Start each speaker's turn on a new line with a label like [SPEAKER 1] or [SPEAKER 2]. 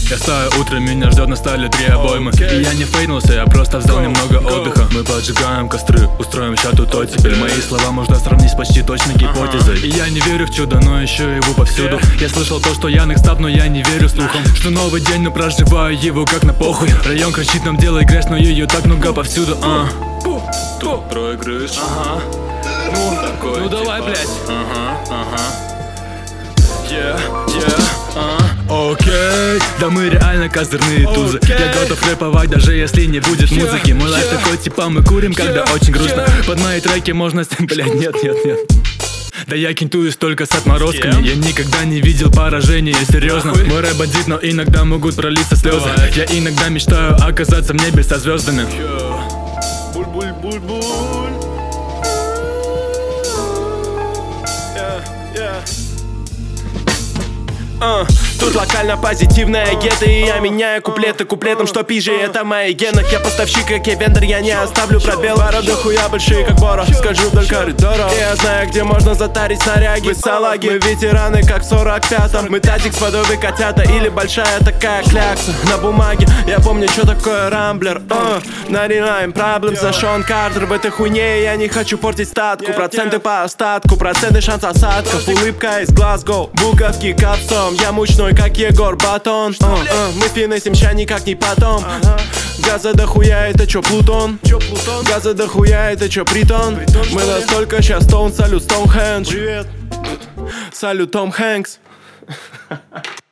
[SPEAKER 1] Я встаю утром, меня ждет на столе 3 обоймы. И я не фейнулся, я просто взял немного отдыха. Мы поджигаем костры, устроим ща тут оттепель. Мои слова можно сравнить с почти точной гипотезой. И я не верю в чудо, но ищу его повсюду. Я слышал то, что я некстап, но я не верю слухам. Что новый день, но проживаю его как на похуй. Район кричит нам делай грязь, но ее так много повсюду. Тут проигрыш. Ну давай, блядь. Окей, да мы реально козырные тузы. Я готов рэповать, даже если не будет музыки. Мой лайф такой, типа мы курим, когда очень грустно. Под мои треки можно... Блядь, нет. Да я кентуюсь только с отморозками. Я никогда не видел поражения, серьезно. Мой рэп бандит, но иногда могут пролиться слезы. Я иногда мечтаю оказаться в небе со звездами. Буль-буль-буль-буль.
[SPEAKER 2] Тут локально позитивная гетто, и я меняю куплеты куплетом, что пизже, это в моих генах. Я поставщик, как я вендор, я не оставлю пробел. Пара дохуя большие, как Бора, скажу вдоль коридора. Я знаю, где можно затарить снаряги. Вы салаги, мы ветераны, как в 45-м. Мы тазик с водой, вы котята, или большая такая клякса на бумаге. Я помню, что такое рамблер. На Real Problems, за Шон Картер. В этой хуйне я не хочу портить статку. Проценты по остатку, проценты шанс осадков. Улыбка из Глазго, буковки капсом. Я мучной, как Егор Батон. Мы финесим ща никак не потом. Газа дохуя, это чё, Плутон? Газа дохуя, это чё, Притон? Мы настолько щас Стоун, салют Стоунхендж. Салют Том Хэнкс.